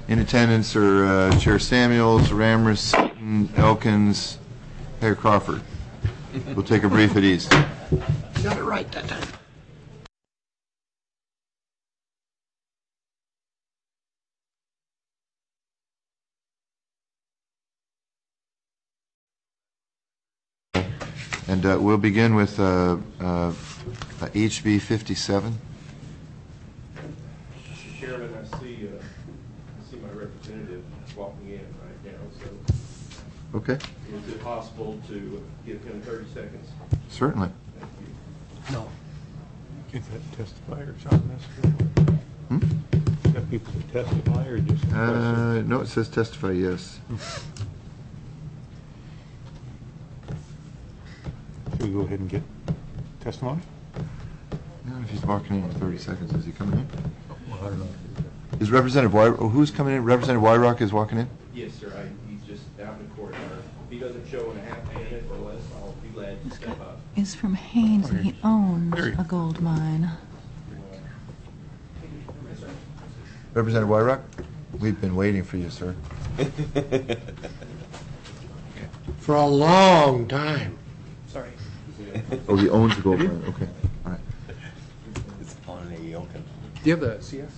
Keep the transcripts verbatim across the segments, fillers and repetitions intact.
In attendance are uh, Chair Samuels, Ramris, Seaton, Elkins, Mayor Crawford. We'll take a brief at ease. You got it right that time. And uh, we'll begin with uh, uh, H B fifty-seven. Mister Chairman, I see, uh, I see my representative walking in right now, so Okay. is it possible to give him thirty seconds? Certainly. Thank you. No. Is that testifiers on this? Hmm? Is that people to testify or just Uh, questions? no, it says testify, yes. Should we go ahead and get testimony? No, if he's walking in in thirty seconds, is he coming in? Well, I don't know. Is Representative Wy- oh, who's coming in? Representative Wyrock is walking in? Yes, sir, I, he's just out in the courtyard. If he doesn't show in a half minute or less, I'll be glad to step up. Is from Haynes, and he owns There you- a gold mine. Representative Wyrock? We've been waiting for you, sir. For a long time. Sorry. Oh, he owns the gold mine, okay. All right. It's on a Yelkin. Do you have the C S?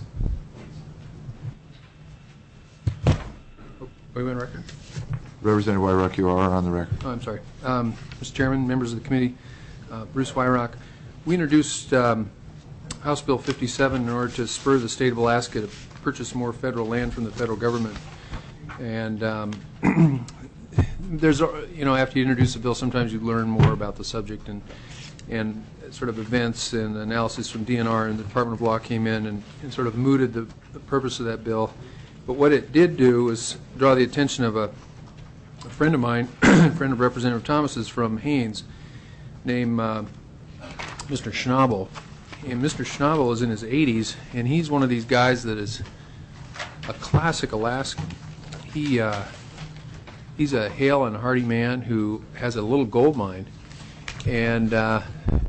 Oh, are we on record? Representative Wyrock, you are on the record. Oh, I'm sorry. Um, Mister Chairman, members of the committee, uh, Bruce Wyrock. We introduced um, House Bill fifty-seven in order to spur the state of Alaska to purchase more federal land from the federal government. And um, there's, you know, after you introduce a bill, sometimes you learn more about the subject, and and sort of events and analysis from D N R and the Department of Law came in and, and sort of mooted the, the purpose of that bill. But what it did do was draw the attention of a, a friend of mine, a friend of Representative Thomas's from Haynes, named uh, Mister Schnabel. And Mister Schnabel is in his eighties, and he's one of these guys that is a classic Alaskan. He uh, he's a hale and hearty man who has a little gold mine, and uh,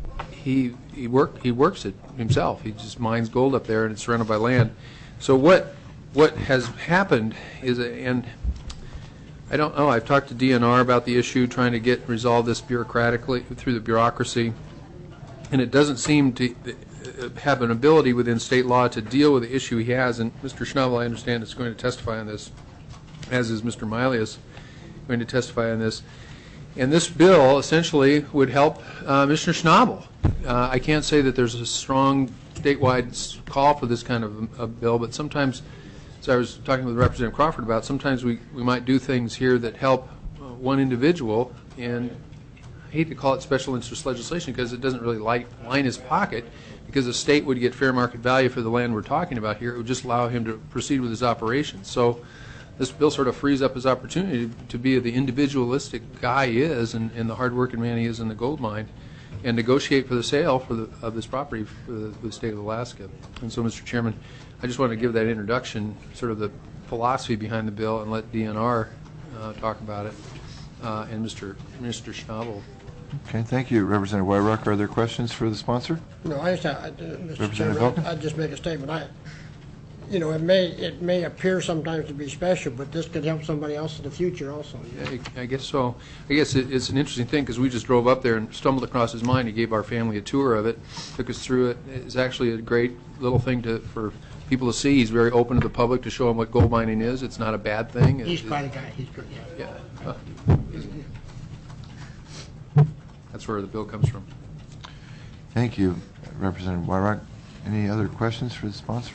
he he work he works it himself. He just mines gold up there, and it's surrounded by land. So what what has happened is, a, and I don't know. I've talked to D N R about the issue, trying to get resolve this bureaucratically through the bureaucracy, and it doesn't seem to have an ability within state law to deal with the issue he has. And Mister Schnabel, I understand, is going to testify on this, as is Mister Milius going to testify on this. And this bill essentially would help uh, Mister Schnabel. Uh, I can't say that there's a strong statewide call for this kind of a bill, but sometimes, as I was talking with Representative Crawford about, sometimes we, we might do things here that help uh, one individual, and I hate to call it special interest legislation because it doesn't really light, line his pocket, because the state would get fair market value for the land we're talking about here. It would just allow him to proceed with his operations. So this bill sort of frees up his opportunity to be the individualistic guy he is, and, and the hard-working man he is in the gold mine, and negotiate for the sale for the, of this property for the, for the state of Alaska. And so, Mister Chairman, I just want to give that introduction, sort of the philosophy behind the bill, and let D N R uh, talk about it, uh, and Mister Mister Schnabel. Okay, thank you, Representative Wyrock. Are there questions for the sponsor? No, I just, I, uh, Mister Representative Chairman, Elkin? I'd just make a statement. I, you know, it may it may appear sometimes to be special, but this could help somebody else in the future also. I, I guess so. I guess it, it's an interesting thing because we just drove up there and stumbled across his mine. He gave our family a tour of it, took us through it. It's actually a great little thing to for people to see. He's very open to the public to show them what gold mining is. It's not a bad thing. He's It- quite a guy. He's good. Yeah. Yeah. Uh, That's where the bill comes from. Thank you, Representative Wyrock. Any other questions for the sponsor?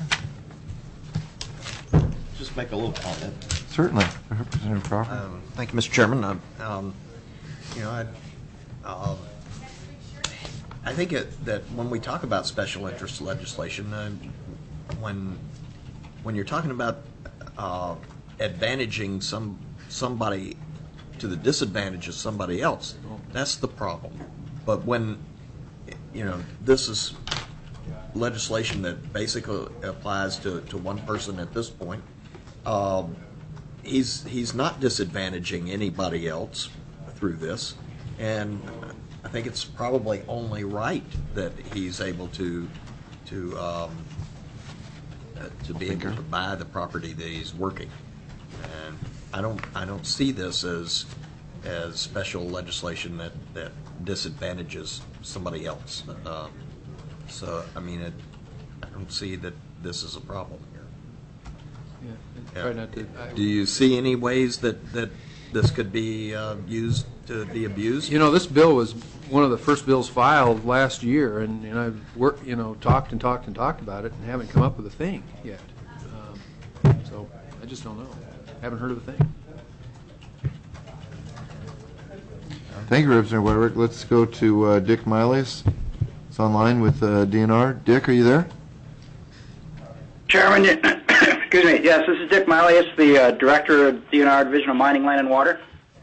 Just make a little comment. Certainly, Representative Crawford. Um, Thank you, Mister Chairman. Um, um, You know, I, uh, I think it, that when we talk about special interest legislation, uh, when when you're talking about uh, advantaging some somebody to the disadvantage of somebody else, that's the problem. But when, you know, this is legislation that basically applies to, to one person at this point, um, he's he's not disadvantaging anybody else through this, and I think it's probably only right that he's able to to um, uh, to be able to buy the property that he's working. And I don't, I don't see this as, as special legislation that, that disadvantages somebody else. Uh, So, I mean, it, I don't see that this is a problem here. Yeah, try not to. I- Do you see any ways that, that this could be uh, used to be abused? You know, this bill was one of the first bills filed last year, and, and I've worked, you know, talked and talked and talked about it, and haven't come up with a thing yet. Um, so I just don't know. Haven't heard of a thing. Thank you, Representative Wyrick. Let's go to uh, Dick Miles. It's online with uh, D N R. Dick, are you there? Chairman, excuse me. Yes, this is Dick Milius, the uh, Director of D N R Division of Mining, Land, and Water.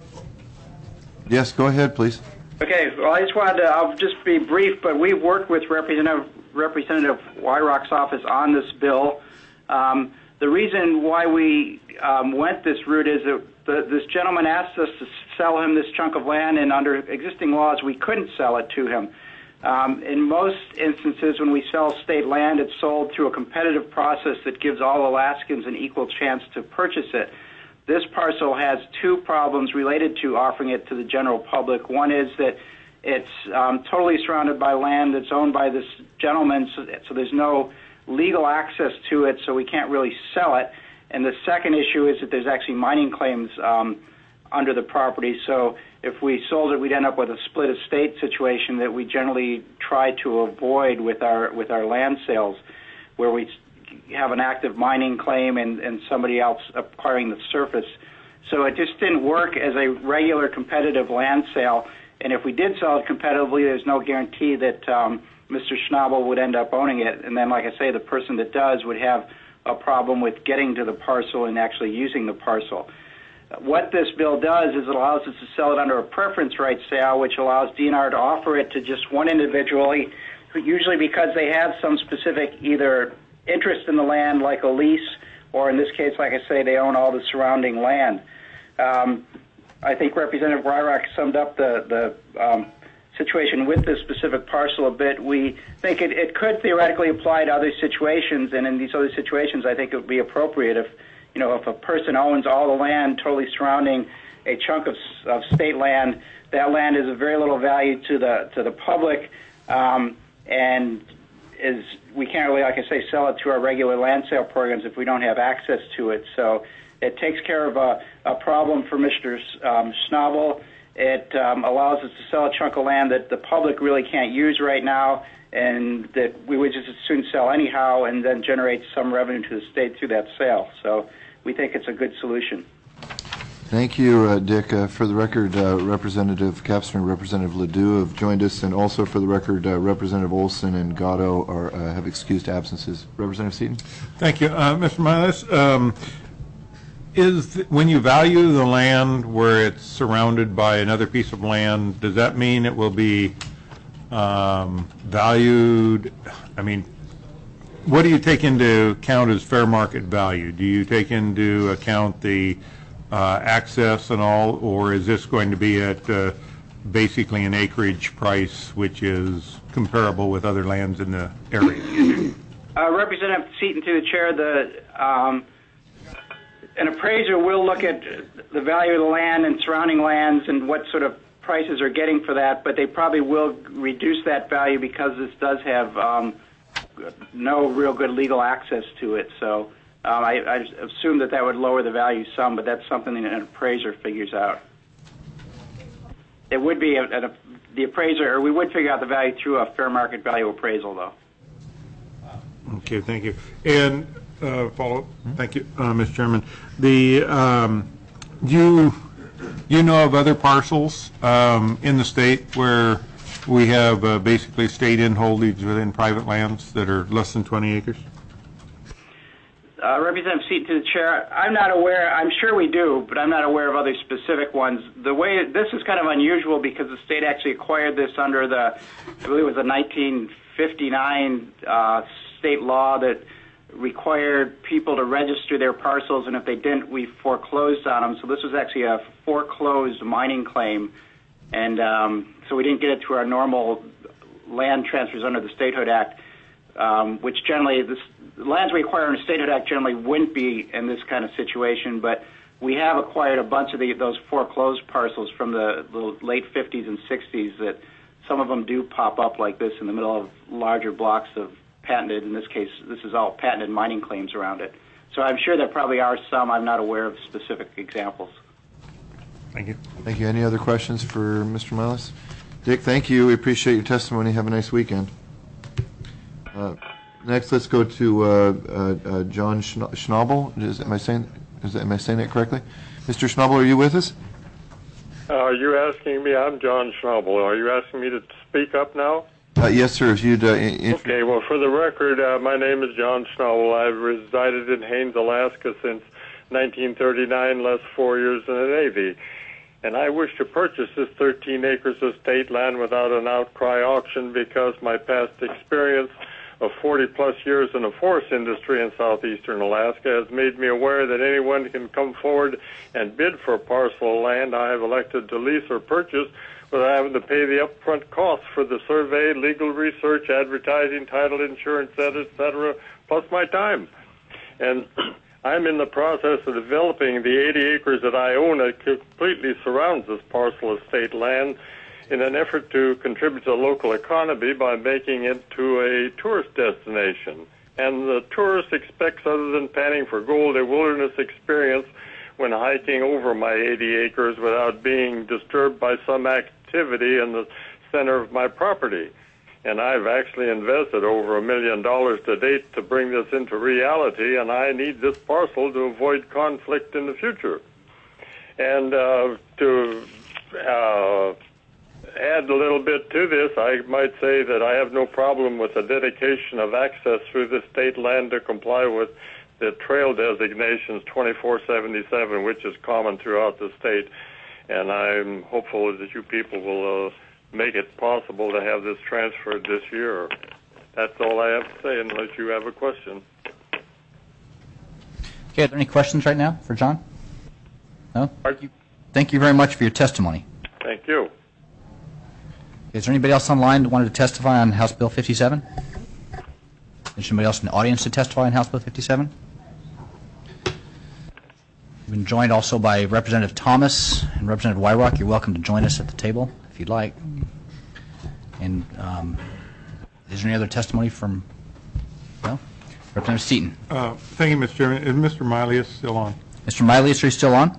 Yes, go ahead, please. Okay, well, I just wanted to, I'll just be brief, but we've worked with Representative, Representative Wyrock's office on this bill. Um, the reason why we um, went this route is that the, this gentleman asked us to sell him this chunk of land, and under existing laws, we couldn't sell it to him. Um, in most instances, when we sell state land, it's sold through a competitive process that gives all Alaskans an equal chance to purchase it. This parcel has two problems related to offering it to the general public. One is that it's um, totally surrounded by land that's owned by this gentleman, so, so there's no legal access to it, so we can't really sell it. And the second issue is that there's actually mining claims um, under the property, so if we sold it, we'd end up with a split estate situation that we generally try to avoid with our with our land sales, where we have an active mining claim and, and somebody else acquiring the surface. So it just didn't work as a regular competitive land sale. And if we did sell it competitively, there's no guarantee that um, Mister Schnabel would end up owning it. And then, like I say, the person that does would have a problem with getting to the parcel and actually using the parcel. What this bill does is it allows us to sell it under a preference right sale, which allows D N R to offer it to just one individually, usually because they have some specific either interest in the land, like a lease, or in this case, like I say, they own all the surrounding land. Um, I think Representative Wyrock summed up the, the um, situation with this specific parcel a bit. We think it, it could theoretically apply to other situations, and in these other situations, I think it would be appropriate if You know, if a person owns all the land totally surrounding a chunk of, of state land, that land is of very little value to the to the public, um, and is we can't really, like I say, sell it to our regular land sale programs if we don't have access to it. So it takes care of a, a problem for Mister Um, Schnabel. It um, allows us to sell a chunk of land that the public really can't use right now, and that we would just as soon sell anyhow, and then generate some revenue to the state through that sale. So we think it's a good solution. Thank you, uh, Dick. Uh, for the record, uh, Representative Capster and Representative Ledoux have joined us, and also for the record, uh, Representative Olson and Gatto are, uh, have excused absences. Representative Seaton? Thank you. Uh, Mister Miles, um, is, th- when you value the land where it's surrounded by another piece of land, does that mean it will be um, valued, I mean, what do you take into account as fair market value? Do you take into account the uh, access and all, or is this going to be at uh, basically an acreage price which is comparable with other lands in the area? Uh, Representative Seaton, to the chair, the um, an appraiser will look at the value of the land and surrounding lands and what sort of prices are getting for that, but they probably will reduce that value because this does have um, no real good legal access to it. So um, I, I assume that that would lower the value some, but that's something that an appraiser figures out. It would be a, a, the appraiser, or we would figure out the value through a fair market value appraisal, though. Okay, thank you. And uh, follow-up, thank you, uh, Mister Chairman. The um, you you know of other parcels um, in the state where we have uh, basically state-in holdings within private lands that are less than twenty acres? Uh, Representative Seaton, to the chair, I'm not aware, I'm sure we do, but I'm not aware of other specific ones. The way, this is kind of unusual because the state actually acquired this under the, I believe it was the nineteen fifty-nine uh, state law that required people to register their parcels, and if they didn't, we foreclosed on them. So this was actually a foreclosed mining claim, and um, so we didn't get it through our normal land transfers under the Statehood Act, um, which generally this, the lands we acquire in the Statehood Act generally wouldn't be in this kind of situation, but we have acquired a bunch of the, those foreclosed parcels from the, the late fifties and sixties that some of them do pop up like this in the middle of larger blocks of patented, in this case, this is all patented mining claims around it. So I'm sure there probably are some. I'm not aware of specific examples. Thank you. Thank you. Any other questions for Mister Milas? Dick, thank you. We appreciate your testimony. Have a nice weekend. Uh, next, let's go to uh, uh, uh, John Schna- Schnabel. Is, am I saying is that, am I saying that correctly? Mister Schnabel, are you with us? Uh, are you asking me? I'm John Schnabel. Are you asking me to speak up now? Uh, yes, sir. If you'd. Uh, in- Okay. Well, for the record, uh, my name is John Schnabel. I've resided in Haines, Alaska since nineteen thirty-nine, less four years in the Navy. And I wish to purchase this thirteen acres of state land without an outcry auction because my past experience of forty plus years in the forest industry in southeastern Alaska has made me aware that anyone can come forward and bid for a parcel of land I have elected to lease or purchase without having to pay the upfront costs for the survey, legal research, advertising, title insurance, et cetera, plus my time. And I'm in the process of developing the eighty acres that I own that completely surrounds this parcel of state land in an effort to contribute to the local economy by making it to a tourist destination. And the tourist expects, other than panning for gold, a wilderness experience when hiking over my eighty acres without being disturbed by some activity in the center of my property. And I've actually invested over a million dollars to date to bring this into reality, and I need this parcel to avoid conflict in the future. And uh, to uh, add a little bit to this, I might say that I have no problem with the dedication of access through the state land to comply with the trail designations twenty-four seventy-seven, which is common throughout the state. And I'm hopeful that you people will uh, make it possible to have this transferred this year. That's all I have to say, unless you have a question. Okay, are there any questions right now for John? No? Thank you. Thank you very much for your testimony. Thank you. Is there anybody else online that wanted to testify on House Bill fifty-seven? Is there anybody else in the audience to testify on House Bill fifty-seven? We've been joined also by Representative Thomas and Representative Wyrock. You're welcome to join us at the table if you'd like. And um, is there any other testimony from, no? Representative Seaton. Uh, thank you, Mister Chairman. Is Mister Milius still on? Mister Milius, are you still on?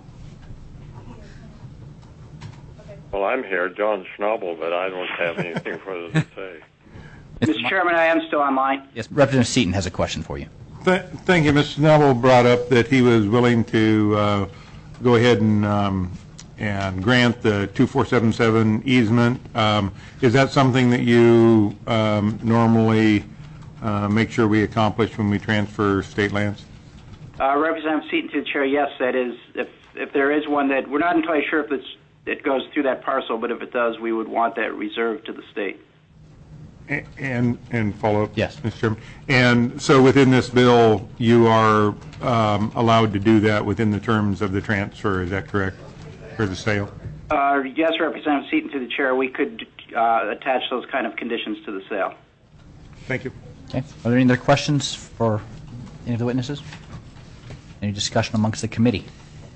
Well, I'm here, John Schnabel, but I don't have anything further to say. Mister Chairman, I am still online. Yes, Representative Seaton has a question for you. Th- thank you. Mister Schnabel brought up that he was willing to uh, go ahead and um, and grant the two four seven seven easement. Um, is that something that you um, normally uh, make sure we accomplish when we transfer state lands? Uh, Representative Seaton to the chair, yes, that is. If if there is one that we're not entirely sure if it's, it goes through that parcel, but if it does, we would want that reserved to the state. And and follow up, yes, Mister Chairman. And so within this bill, you are um, allowed to do that within the terms of the transfer. Is that correct, for the sale? Uh, yes, Representative Seaton to the chair. We could uh, attach those kind of conditions to the sale. Thank you. Okay. Are there any other questions for any of the witnesses? Any discussion amongst the committee?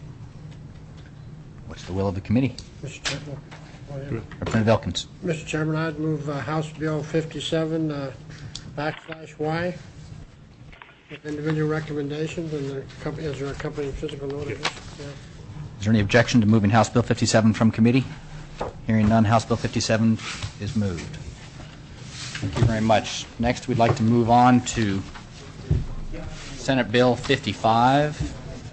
What's the will of the committee? Mister Chairman. Representative Elkins. Mister Chairman, I'd move uh, House Bill fifty-seven uh, backslash Y with individual recommendations, and the company, is there accompanying physical notice? Yeah. Is there any objection to moving House Bill fifty-seven from committee? Hearing none, House Bill fifty-seven is moved. Thank you very much. Next, we'd like to move on to Senate Bill fifty-five.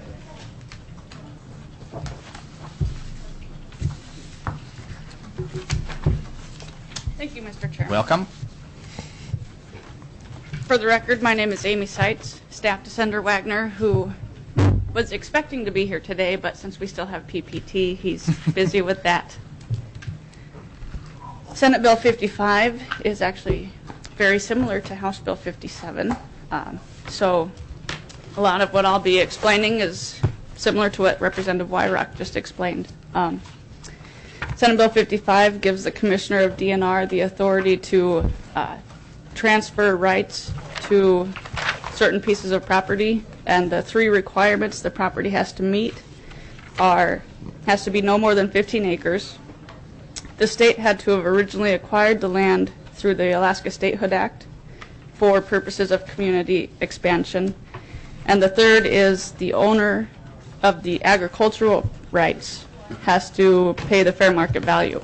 Thank you, Mister Chairman. Welcome. For the record, my name is Amy Seitz, staff to Senator Wagner, who was expecting to be here today, but since we still have P P T, he's busy with that. Senate Bill fifty-five is actually very similar to House Bill fifty-seven. Um, so a lot of what I'll be explaining is similar to what Representative Wyrock just explained. Um, Senate Bill fifty-five gives the Commissioner of D N R the authority to uh, transfer rights to certain pieces of property, and the three requirements the property has to meet are, has to be no more than fifteen acres. The state had to have originally acquired the land through the Alaska Statehood Act for purposes of community expansion. And the third is the owner of the agricultural rights has to pay the fair market value.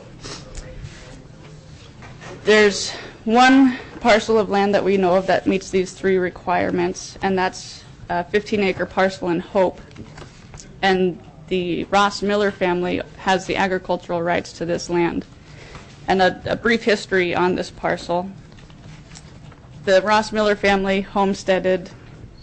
There's one parcel of land that we know of that meets these three requirements, and that's a fifteen acre parcel in Hope. And the Ross Miller family has the agricultural rights to this land. And a, a brief history on this parcel. The Ross Miller family homesteaded,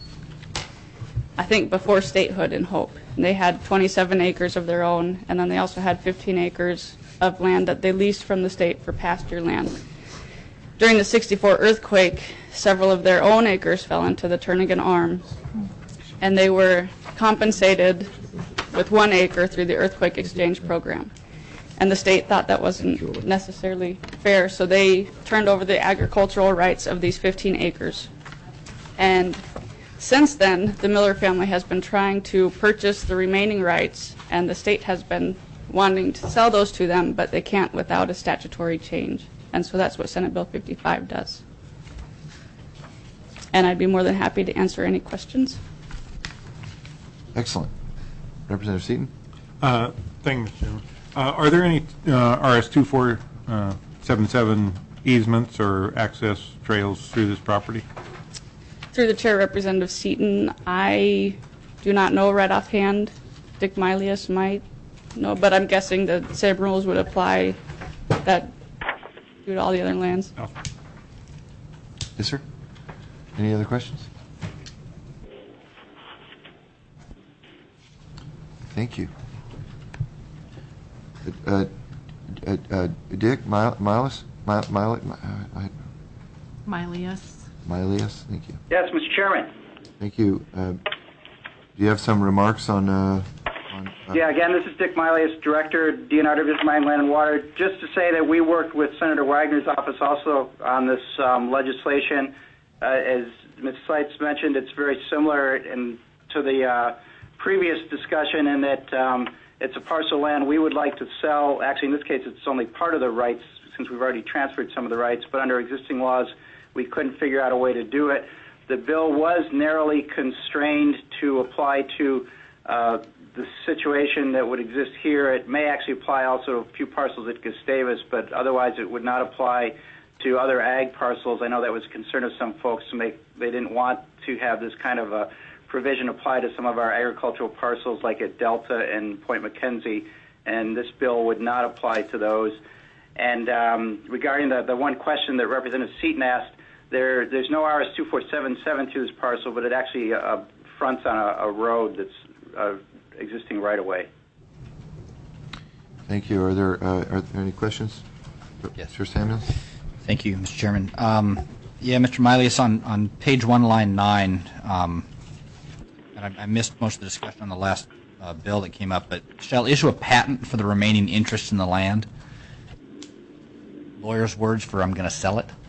I think, before statehood in Hope. And they had twenty-seven acres of their own, and then they also had fifteen acres of land that they leased from the state for pasture land. During the sixty-four earthquake, several of their own acres fell into the Turnagain Arm, and they were compensated with one acre through the earthquake exchange program. And the state thought that wasn't necessarily fair, so they turned over the agricultural rights of these fifteen acres. And since then, the Miller family has been trying to purchase the remaining rights, and the state has been wanting to sell those to them, but they can't without a statutory change. And so that's what Senate Bill fifty-five does. And I'd be more than happy to answer any questions. Excellent. Representative Seaton? Uh, thank you, Mister Chairman. Uh, are there any uh, R S two four seven seven easements or access trails through this property? Through the chair, Representative Seaton, I do not know right offhand. Dick Milius might know, but I'm guessing the same rules would apply that do to all the other lands. Oh. Yes, sir. Any other questions? Thank you. Uh, uh, uh, Dick, Milius? Milius? Milius, thank you. Yes, Mister Chairman. Thank you. Uh, do you have some remarks on... Uh, on uh, yeah, again, this is Dick Milius, Director, D N R Division of Mine, Land and Water. Just to say that we worked with Senator Wagner's office also on this um, legislation. Uh, as Miz Seitz mentioned, it's very similar in, to the uh, previous discussion in that um, it's a parcel of land we would like to sell. Actually, in this case, it's only part of the rights since we've already transferred some of the rights, but under existing laws, we couldn't figure out a way to do it. The bill was narrowly constrained to apply to uh, the situation that would exist here. It may actually apply also to a few parcels at Gustavus, but otherwise it would not apply to other ag parcels. I know that was a concern of some folks to make, they didn't want to have this kind of a provision apply to some of our agricultural parcels like at Delta and Point McKenzie, and this bill would not apply to those. And um, regarding the, the one question that Representative Seaton asked, there, there's no R S two four seven seven to this parcel, but it actually uh, fronts on a, a road that's uh, existing right away. Thank you. Are there, uh, are there any questions? Yes. Mister Samuels? Thank you, Mister Chairman. Um, yeah, Mister Milius, on, on page one, line nine, um, and I, I missed most of the discussion on the last uh, bill that came up, but shall issue a patent for the remaining interest in the land? Lawyer's words for I'm going to sell it?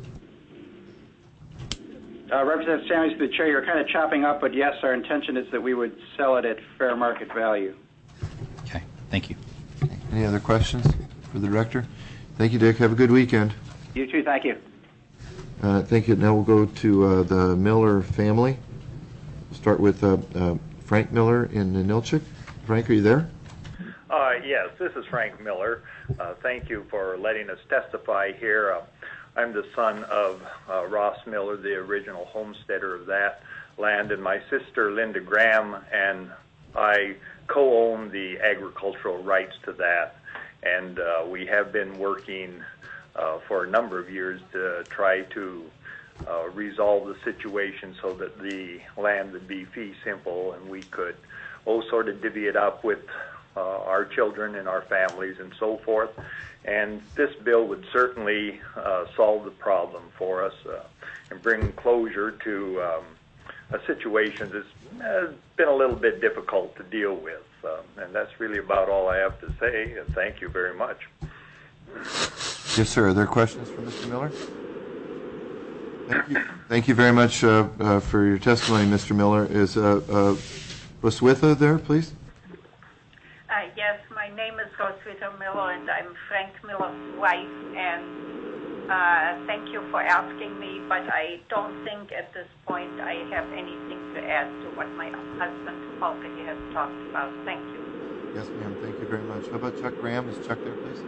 Uh, Representative Samuels, the chair, you're kind of chopping up, but yes, our intention is that we would sell it at fair market value. Okay, thank you. Any other questions for the director? Thank you, Dick. Have a good weekend. You too. Thank you. Uh, thank you. Now we'll go to uh, the Miller family. Start with uh, uh, Frank Miller in Nilchik. Frank, are you there? Uh, yes, this is Frank Miller. Uh, thank you for letting us testify here. Uh, I'm the son of uh, Ross Miller, the original homesteader of that land, and my sister Linda Graham and I co-own the agricultural rights to that. And uh, we have been working uh, for a number of years to try to uh, resolve the situation so that the land would be fee simple and we could oh sort of divvy it up with uh, our children and our families and so forth. And this bill would certainly uh, solve the problem for us uh, and bring closure to um, a situation that's uh, been a little bit difficult to deal with. Um, and that's really about all I have to say, and thank you very much. Yes, sir. Are there questions for Mister Miller? Thank you, Thank you very much uh, uh, for your testimony, Mister Miller. Is uh, uh, Roswitha there, please? Uh, yes, my name is Roswitha Miller, and I'm Frank Miller's wife, and uh, thank you for asking me, but I don't think at this point I have anything to add to what my husband already has talked about. Thank you. Yes, ma'am. Thank you very much. How about Chuck Graham? Is Chuck there, please?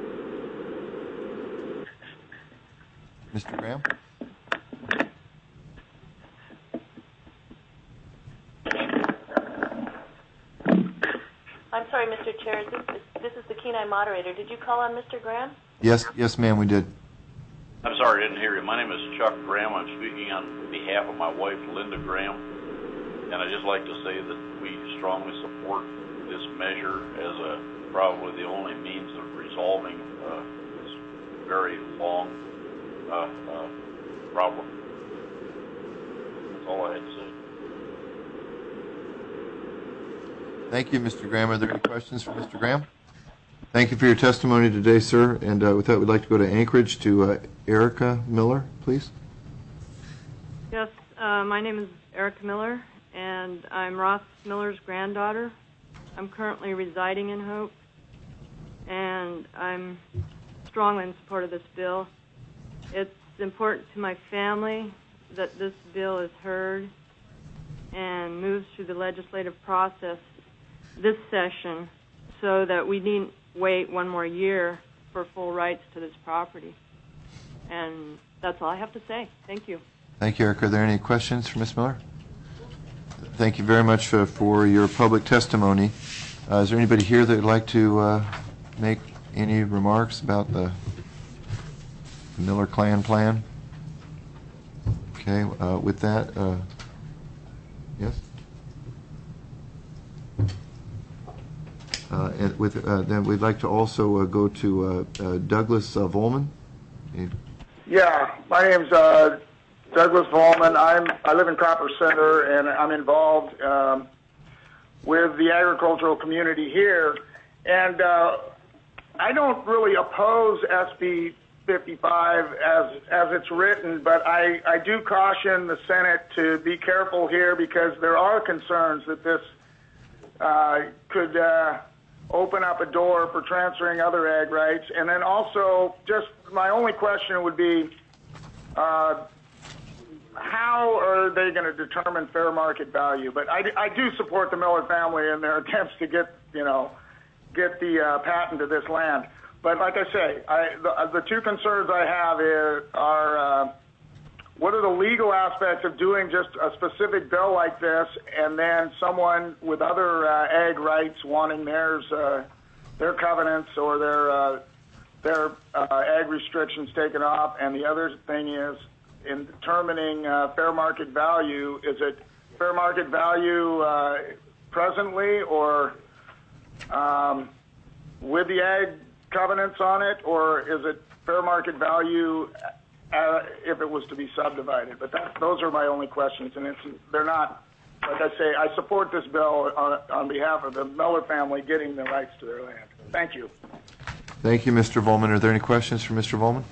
Mister Graham? I'm sorry, Mister Chair. This is, this is the Kenai moderator. Did you call on Mister Graham? Yes, yes, ma'am, we did. I'm sorry, I didn't hear you. My name is Chuck Graham. I'm speaking on behalf of my wife, Linda Graham. And I'd just like to say that we strongly support this measure as a probably the only means of resolving uh, this very long uh, uh, problem. That's all I had to say. Thank you, Mister Graham. Are there any questions for Mister Graham? Thank you for your testimony today, sir. And uh, with that, we'd like to go to Anchorage to uh, Erica Miller, please. Yes, uh, my name is Erica Miller, and I'm Ross Miller's granddaughter. I'm currently residing in Hope, and I'm strongly in support of this bill. It's important to my family that this bill is heard and moves through the legislative process this session so that we needn't wait one more year for full rights to this property. And that's all I have to say. Thank you. Thank you, Erica. Are there any questions for Miz Miller? Thank you very much uh, for your public testimony. Uh, is there anybody here that would like to uh, make any remarks about the Miller clan plan? Okay, uh, with that, uh, yes? Uh, and with uh, then we'd like to also uh, go to uh, uh, Douglas uh, Volman. Yeah, my name's uh, Douglas Volman. I'm I live in Copper Center, and I'm involved um, with the agricultural community here. And uh, I don't really oppose S B fifty-five as as it's written, but I I do caution the Senate to be careful here because there are concerns that this uh, could. Uh, open up a door for transferring other ag rights. And then also, just my only question would be, uh, how are they going to determine fair market value? But I, I do support the Miller family in their attempts to get, you know, get the uh, patent to this land. But like I say, I, the, the two concerns I have is, are uh, what are the legal aspects of doing just a specific bill like this, and then someone with other uh, ag rights wanting theirs, uh, their covenants or their uh, their uh, ag restrictions taken off? And the other thing is, in determining uh, fair market value, is it fair market value uh, presently, or um, with the ag covenants on it, or is it fair market value Uh, if it was to be subdivided? But that, those are my only questions, and it's, they're not, like I say, I support this bill on, on behalf of the Miller family getting the rights to their land. Thank you. Thank you, Mister Volman. Are there any questions for Mister Volman?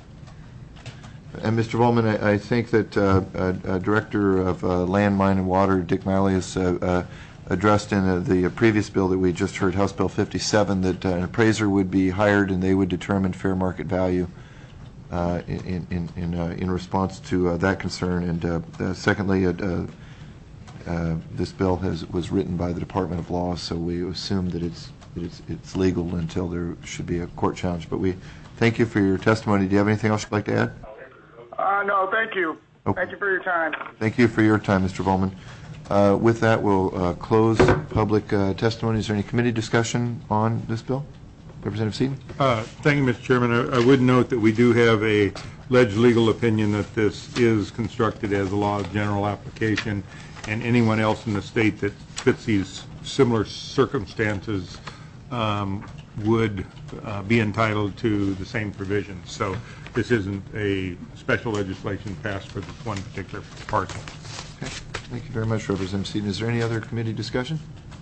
And Mister Volman, I, I think that uh, uh, uh, Director of uh, Land, Mine, and Water, Dick Malley, has uh, uh, addressed in uh, the uh, previous bill that we just heard, House Bill fifty-seven, that uh, an appraiser would be hired and they would determine fair market value Uh, in in in, uh, in response to uh, that concern. And uh, uh, secondly, uh, uh, this bill has was written by the Department of Law, so we assume that it's that it's it's legal until there should be a court challenge. But we thank you for your testimony. Do you have anything else you'd like to add? Uh, no, thank you. Okay. Thank you for your time. Thank you for your time, Mister Volman. Uh, with that, we'll uh, close public uh, testimony. Is there any committee discussion on this bill? Representative Seaton? Uh, thank you, Mister Chairman. I, I would note that we do have a alleged legal opinion that this is constructed as a law of general application, and anyone else in the state that fits these similar circumstances um, would uh, be entitled to the same provisions. So this isn't a special legislation passed for this one particular parcel. Okay. Thank you very much, Representative Seaton. Is there any other committee discussion?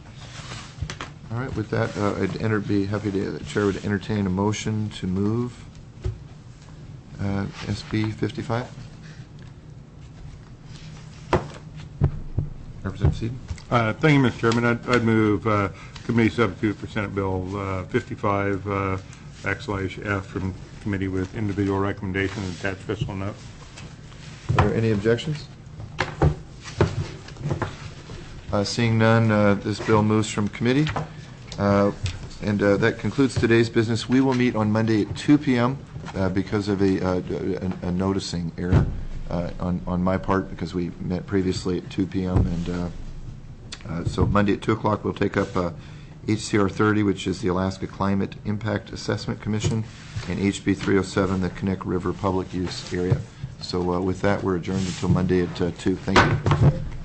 All right, with that, uh, I'd enter, be happy to, the Chair would entertain a motion to move uh, S B fifty-five. Representative Seaton. Uh, Thank you, Mister Chairman. I'd I'd move uh, Committee Substitute for Senate Bill uh, fifty-five uh, backslash F from committee with individual recommendations and attached fiscal note. Are there any objections? Uh, Seeing none, uh, this bill moves from committee. Uh, And uh, that concludes today's business. We will meet on Monday at two p.m. Uh, because of a, uh, a, a noticing error uh, on, on my part, because we met previously at two p.m. And uh, uh, so Monday at two o'clock, we'll take up uh, H C R thirty, which is the Alaska Climate Impact Assessment Commission, and H B three oh seven, the Connect River Public Use Area. So uh, with that, we're adjourned until Monday at uh, two. Thank you.